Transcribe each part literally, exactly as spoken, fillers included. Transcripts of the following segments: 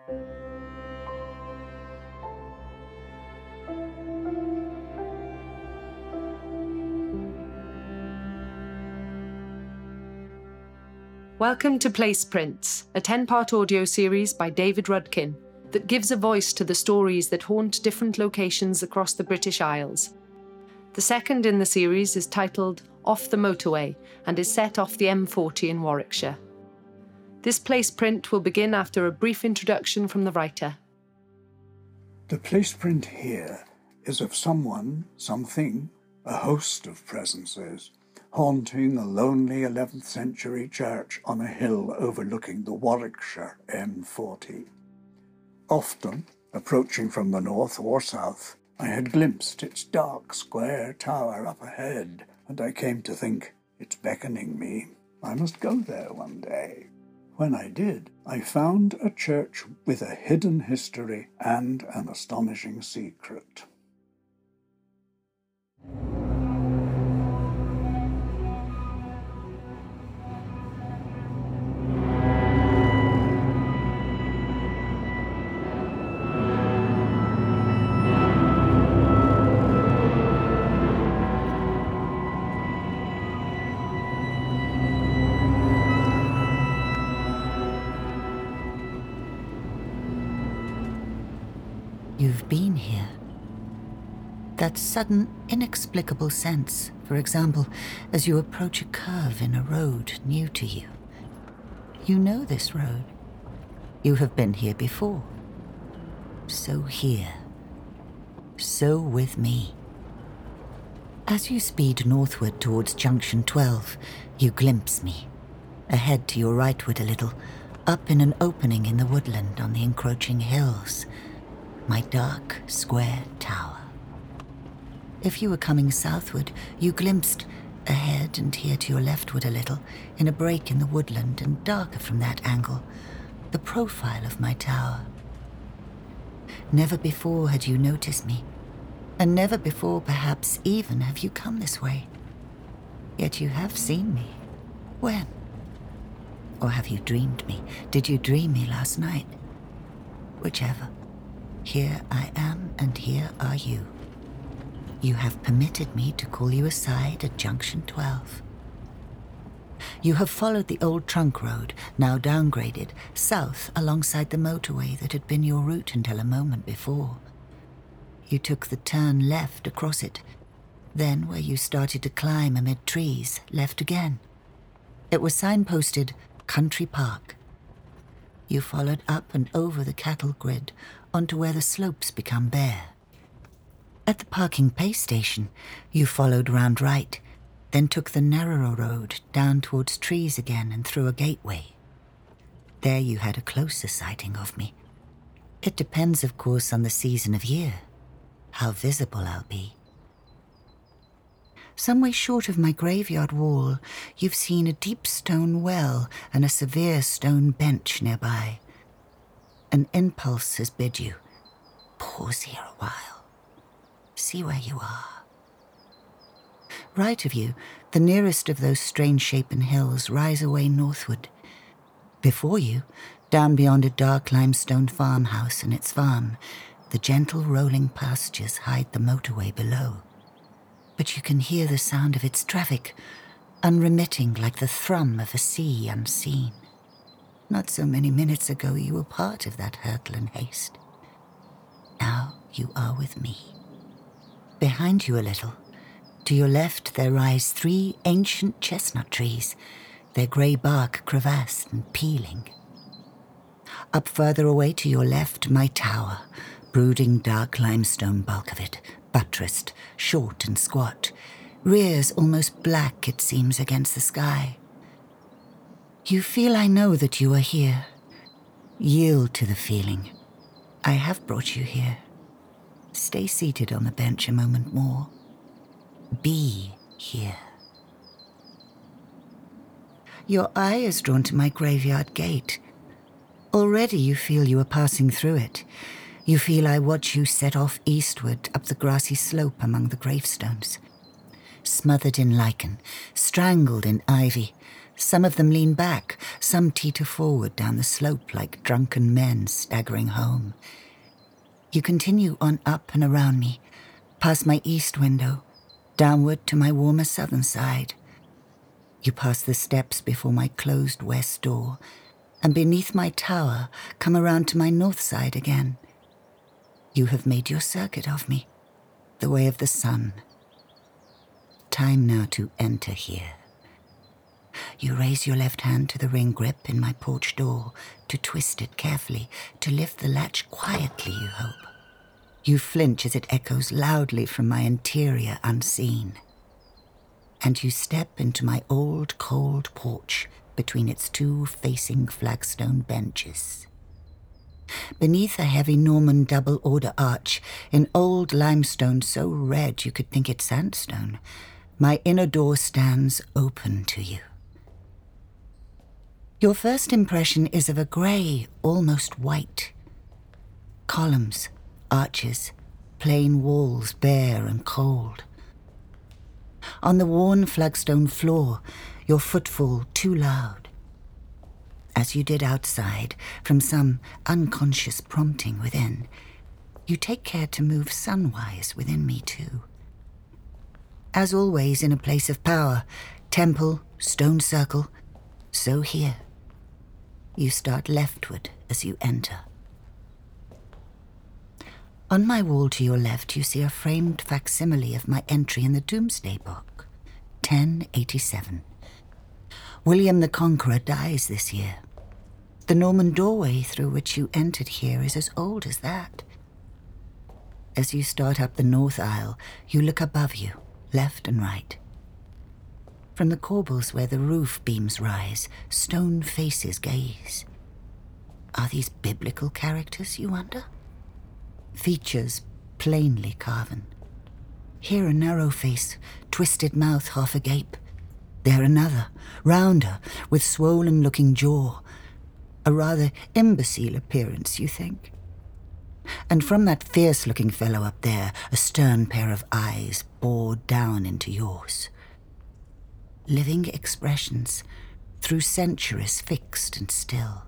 Welcome to Place Prints, a ten-part audio series by David Rudkin that gives a voice to the stories that haunt different locations across the British Isles. The second in the series is titled Off the Motorway and is set off the M forty in Warwickshire. This place print will begin after a brief introduction from the writer. The place print here is of someone, something, a host of presences, haunting a lonely eleventh century church on a hill overlooking the Warwickshire M forty. Often, approaching from the north or south, I had glimpsed its dark square tower up ahead, and I came to think, it's beckoning me. I must go there one day. When I did, I found a church with a hidden history and an astonishing secret. You've been here. That sudden, inexplicable sense, for example, as you approach a curve in a road new to you. You know this road. You have been here before. So here. So with me. As you speed northward towards Junction twelve, you glimpse me. Ahead to your rightward a little, up in an opening in the woodland on the encroaching hills. My dark, square tower. If you were coming southward, you glimpsed, ahead and here to your leftward a little, in a break in the woodland and darker from that angle, the profile of my tower. Never before had you noticed me, and never before perhaps even have you come this way. Yet you have seen me. When? Or have you dreamed me? Did you dream me last night? Whichever. Here I am, and here are you. You have permitted me to call you aside at Junction twelve. You have followed the old trunk road, now downgraded, south alongside the motorway that had been your route until a moment before. You took the turn left across it, then where you started to climb amid trees, left again. It was signposted Country Park. You followed up and over the cattle grid, onto where the slopes become bare. At the parking pay station, you followed round right, then took the narrower road down towards trees again and through a gateway. There you had a closer sighting of me. It depends, of course, on the season of year, how visible I'll be. Some way short of my graveyard wall, you've seen a deep stone well and a severe stone bench nearby. An impulse has bid you, pause here a while, see where you are. Right of you, the nearest of those strange-shapen hills rise away northward. Before you, down beyond a dark limestone farmhouse and its farm, the gentle rolling pastures hide the motorway below. But you can hear the sound of its traffic, unremitting like the thrum of a sea unseen. Not so many minutes ago you were part of that hurtle and haste. Now you are with me. Behind you a little, to your left there rise three ancient chestnut trees, their grey bark crevassed and peeling. Up further away to your left, my tower, brooding dark limestone bulk of it, buttressed, short and squat, rears almost black, it seems, against the sky. You feel I know that you are here. Yield to the feeling. I have brought you here. Stay seated on the bench a moment more. Be here. Your eye is drawn to my graveyard gate. Already you feel you are passing through it. You feel I watch you set off eastward up the grassy slope among the gravestones. Smothered in lichen, strangled in ivy, Some of them lean back, some teeter forward down the slope like drunken men staggering home. You continue on up and around me, past my east window, downward to my warmer southern side. You pass the steps before my closed west door, and beneath my tower come around to my north side again. You have made your circuit of me, the way of the sun. Time now to enter here. You raise your left hand to the ring grip in my porch door, to twist it carefully, to lift the latch quietly, you hope. You flinch as it echoes loudly from my interior unseen. And you step into my old, cold porch between its two facing flagstone benches. Beneath a heavy Norman double-order arch, in old limestone so red you could think it sandstone, my inner door stands open to you. Your first impression is of a grey, almost white. Columns, arches, plain walls bare and cold. On the worn flagstone floor, your footfall too loud. As you did outside, from some unconscious prompting within, you take care to move sunwise within me too. As always in a place of power, temple, stone circle, so here. You start leftward as you enter. On my wall to your left, you see a framed facsimile of my entry in the Doomsday Book, ten eighty-seven. William the Conqueror dies this year. The Norman doorway through which you entered here is as old as that. As you start up the north aisle, you look above you, left and right. From the corbels where the roof beams rise, stone faces gaze. Are these biblical characters, you wonder? Features plainly carven. Here a narrow face, twisted mouth half agape. There another, rounder, with swollen-looking jaw. A rather imbecile appearance, you think? And from that fierce-looking fellow up there, a stern pair of eyes bored down into yours. Living expressions, through centuries fixed and still.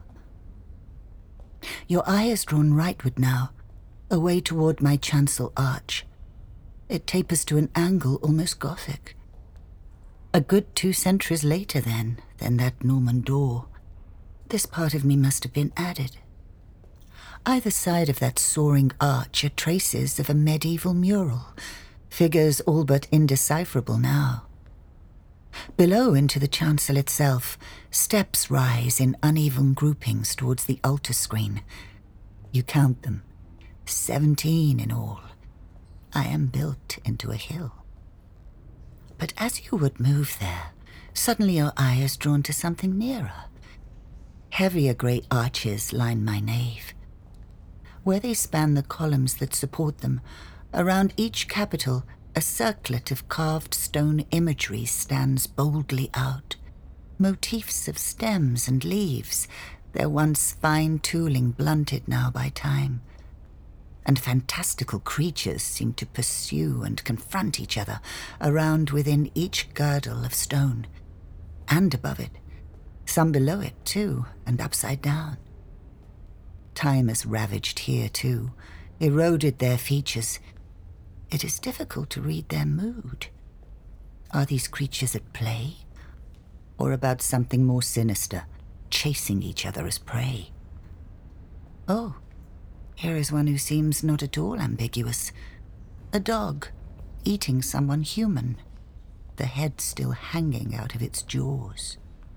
Your eye is drawn rightward now, away toward my chancel arch. It tapers to an angle almost Gothic. A good two centuries later, then, than that Norman door, this part of me must have been added. Either side of that soaring arch are traces of a medieval mural, figures all but indecipherable now. Below, into the chancel itself, steps rise in uneven groupings towards the altar screen. You count them, seventeen in all. I am built into a hill. But as you would move there, suddenly your eye is drawn to something nearer. Heavier grey arches line my nave. Where they span the columns that support them, around each capital, a circlet of carved stone imagery stands boldly out. Motifs of stems and leaves, their once fine tooling blunted now by time. And fantastical creatures seem to pursue and confront each other around within each girdle of stone, and above it, some below it too, and upside down. Time has ravaged here too, eroded their features. It is difficult to read their mood. Are these creatures at play? Or about something more sinister, chasing each other as prey? Oh, here is one who seems not at all ambiguous. A dog, eating someone human, the head still hanging out of its jaws.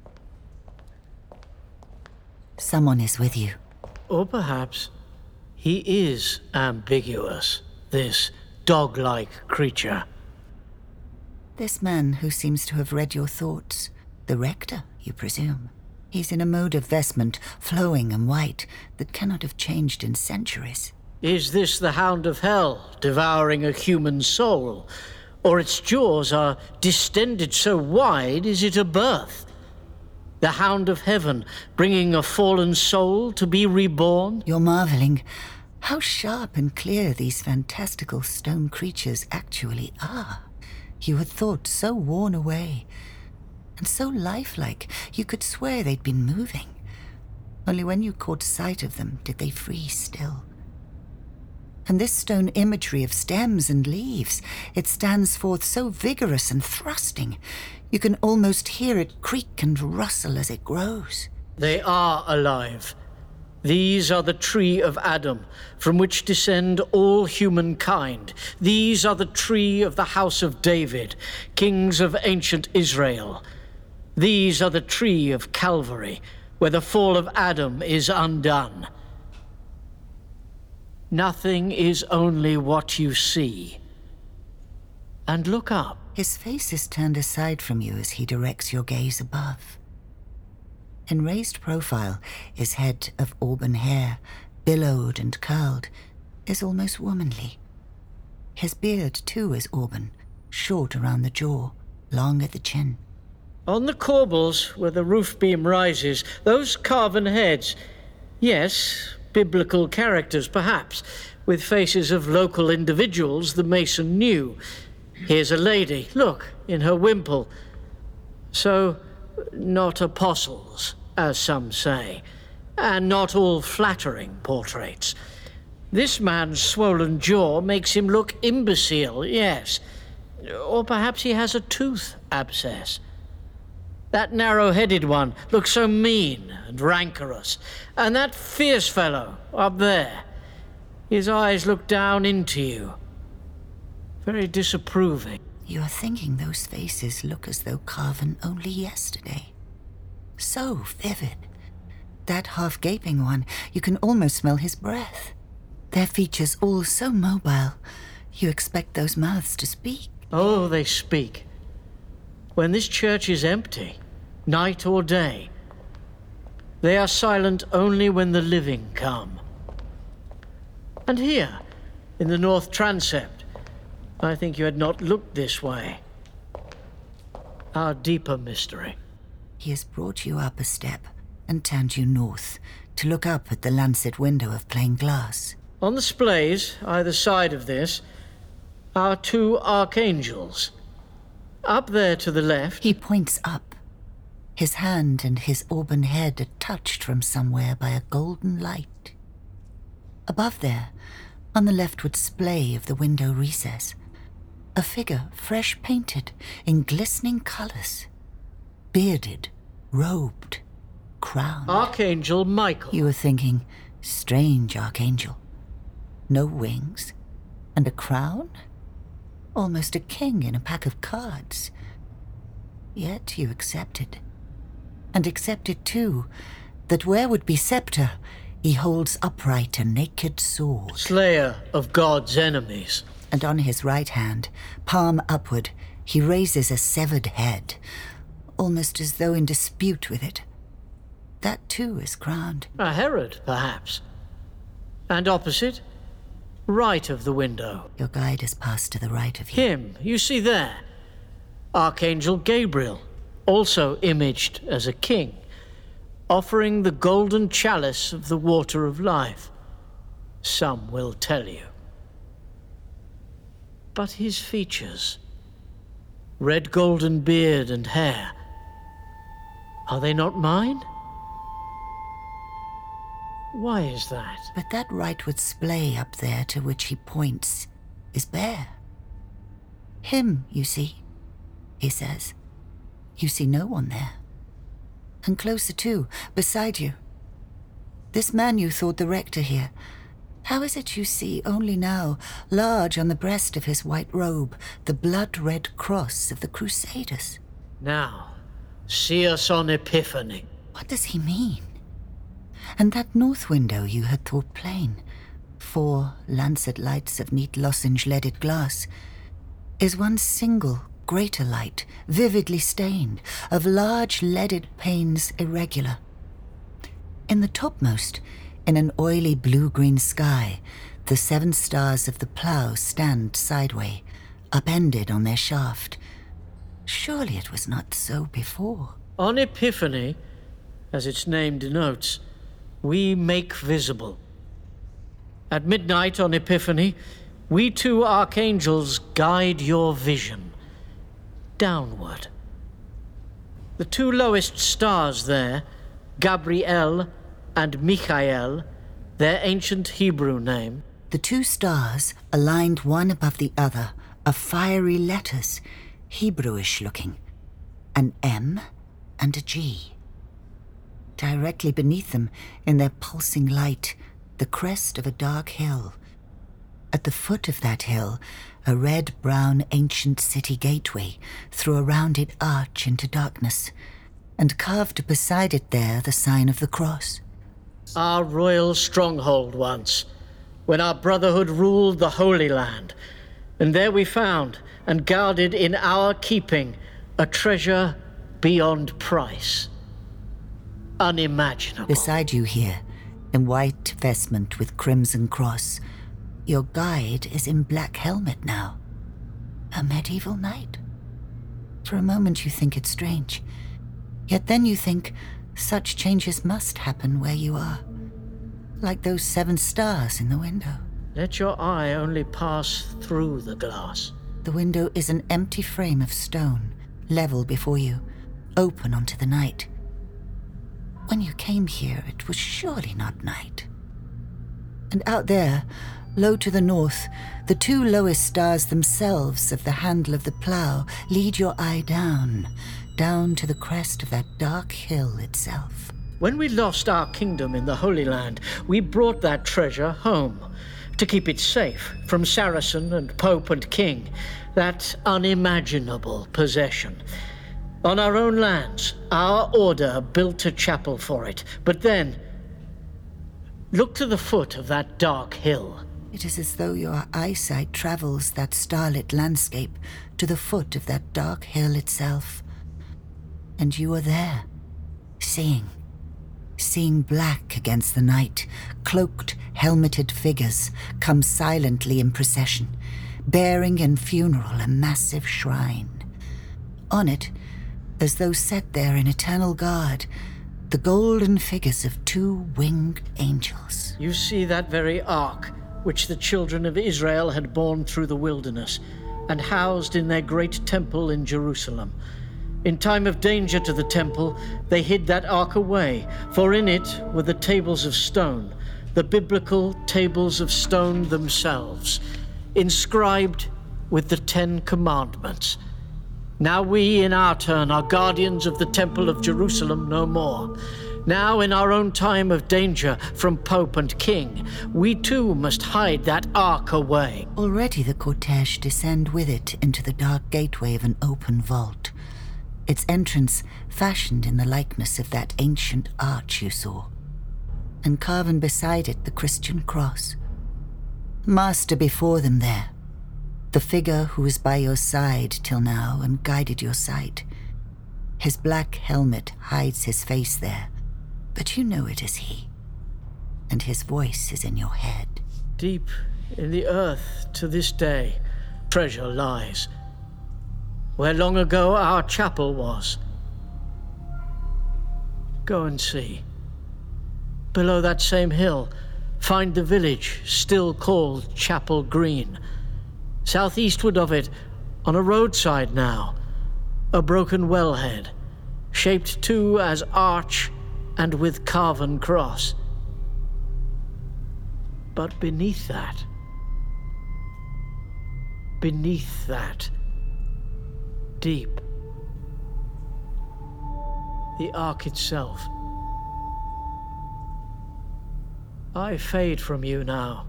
Someone is with you. Or perhaps he is ambiguous, this dog-like creature. This man who seems to have read your thoughts, the rector, you presume. He's in a mode of vestment, flowing and white, that cannot have changed in centuries. Is this the hound of hell, devouring a human soul? Or its jaws are distended so wide, is it a birth? The hound of heaven, bringing a fallen soul to be reborn? You're marveling how sharp and clear these fantastical stone creatures actually are. You had thought so worn away. and so lifelike you could swear they'd been moving. Only when you caught sight of them did they freeze still. And this stone imagery of stems and leaves, it stands forth so vigorous and thrusting, you can almost hear it creak and rustle as it grows. They are alive. These are the tree of Adam, from which descend all humankind. These are the tree of the house of David, kings of ancient Israel. These are the tree of Calvary, where the fall of Adam is undone. Nothing is only what you see. And look up. His face is turned aside from you as he directs your gaze above. In raised profile, his head of auburn hair, billowed and curled, is almost womanly. His beard, too, is auburn, short around the jaw, long at the chin. On the corbels, where the roof beam rises, those carven heads, yes, biblical characters, perhaps, with faces of local individuals the mason knew. Here's a lady, look, in her wimple. So, not apostles, as some say, and not all flattering portraits. This man's swollen jaw makes him look imbecile, yes. Or perhaps he has a tooth abscess. That narrow-headed one looks so mean and rancorous. And that fierce fellow up there, his eyes look down into you. Very disapproving. You are thinking those faces look as though carven only yesterday. So vivid. That half-gaping one, you can almost smell his breath. Their features all so mobile, you expect those mouths to speak. Oh, they speak. When this church is empty, night or day, they are silent only when the living come. And here, in the north transept, I think you had not looked this way. Our deeper mystery. He has brought you up a step and turned you north to look up at the lancet window of plain glass. On the splays, either side of this, are two archangels. Up there to the left... He points up. His hand and his auburn head are touched from somewhere by a golden light. Above there, on the leftward splay of the window recess, a figure fresh painted in glistening colours, bearded, robed, crowned. Archangel Michael. You were thinking, strange archangel. No wings, and a crown? Almost a king in a pack of cards. Yet you accepted. And accepted, too, that where would be sceptre, he holds upright a naked sword. Slayer of God's enemies. And on his right hand, palm upward, he raises a severed head, almost as though in dispute with it. That, too, is crowned. A Herod, perhaps. And opposite, right of the window. Your guide has passed to the right of you. Him, you see there. Archangel Gabriel, also imaged as a king, offering the golden chalice of the water of life. Some will tell you. But his features, red golden beard and hair, are they not mine? Why is that? But that rightward splay up there to which he points is bare. Him, you see, he says. You see no one there. And closer too, beside you. This man you thought the rector here. How is it you see only now, large on the breast of his white robe, the blood-red cross of the Crusaders? Now, see us on Epiphany. What does he mean? And that north window you had thought plain, four lancet lights of neat lozenge-leaded glass, is one single greater light, vividly stained, of large leaded panes irregular. In the topmost, in an oily blue-green sky, the seven stars of the plough stand sideway, upended on their shaft. Surely it was not so before. On Epiphany, as its name denotes, we make visible. At midnight on Epiphany, we two archangels guide your vision downward. The two lowest stars there, Gabriel and Michael, their ancient Hebrew name. The two stars, aligned one above the other, are fiery letters, Hebrewish looking. An M and a G. Directly beneath them, in their pulsing light, the crest of a dark hill. At the foot of that hill, a red-brown ancient city gateway through a rounded arch into darkness, and carved beside it there the sign of the cross. Our royal stronghold once, when our brotherhood ruled the Holy Land, and there we found and guarded in our keeping a treasure beyond price. Unimaginable. Beside you here, in white vestment with crimson cross, your guide is in black helmet now. A medieval knight. For a moment you think it strange, yet then you think such changes must happen where you are, like those seven stars in the window. Let your eye only pass through the glass. The window is an empty frame of stone, level before you, open onto the night. When you came here, it was surely not night. And out there, low to the north, the two lowest stars themselves of the handle of the plough lead your eye down, down to the crest of that dark hill itself. When we lost our kingdom in the Holy Land, we brought that treasure home, to keep it safe from Saracen and Pope and King, that unimaginable possession. On our own lands, our order built a chapel for it. But then, look to the foot of that dark hill. It is as though your eyesight travels that starlit landscape to the foot of that dark hill itself. And you are there, seeing, seeing black against the night, cloaked, helmeted figures come silently in procession, bearing in funeral a massive shrine. On it, as though set there in eternal guard, the golden figures of two winged angels. You see that very ark which the children of Israel had borne through the wilderness and housed in their great temple in Jerusalem. In time of danger to the temple, they hid that ark away, for in it were the tables of stone, the biblical tables of stone themselves, inscribed with the Ten Commandments. Now we, in our turn, are guardians of the Temple of Jerusalem no more. Now, in our own time of danger from Pope and King, we too must hide that ark away. Already the cortege descend with it into the dark gateway of an open vault, its entrance fashioned in the likeness of that ancient arch you saw, and carven beside it the Christian cross. Master before them there, the figure who was by your side till now and guided your sight. His black helmet hides his face there, but you know it is he, and his voice is in your head. Deep in the earth to this day, treasure lies, where long ago our chapel was. Go and see. Below that same hill, find the village still called Chapel Green. Southeastward of it, on a roadside now, a broken wellhead, shaped too as arch and with carven cross. But beneath that, beneath that, deep, the ark itself. I fade from you now.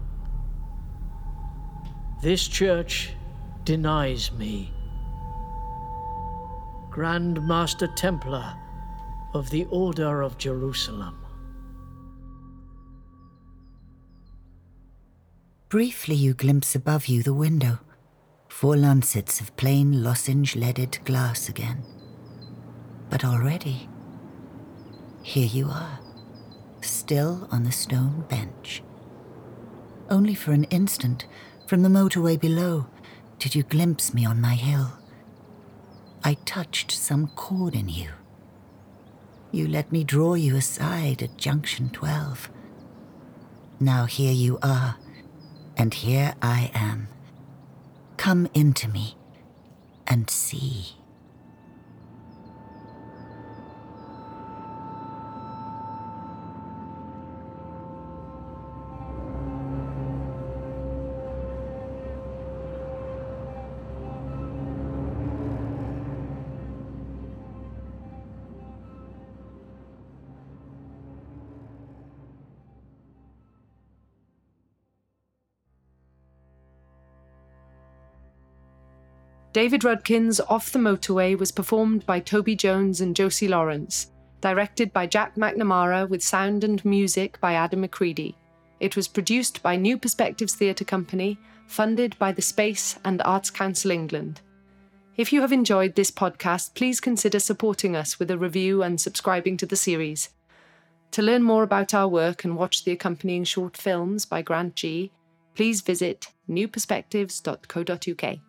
This church denies me. Grand Master Templar of the Order of Jerusalem. Briefly you glimpse above you the window, four lancets of plain lozenge-leaded glass again. But already, here you are, still on the stone bench. Only for an instant, from the motorway below, did you glimpse me on my hill. I touched some chord in you. You let me draw you aside at junction twelve. Now here you are, and here I am. Come into me and see. David Rudkin's Off the Motorway was performed by Toby Jones and Josie Lawrence, directed by Jack McNamara with sound and music by Adam McCready. It was produced by New Perspectives Theatre Company, funded by the Space and Arts Council England. If you have enjoyed this podcast, please consider supporting us with a review and subscribing to the series. To learn more about our work and watch the accompanying short films by Grant G, please visit new perspectives dot co dot uk.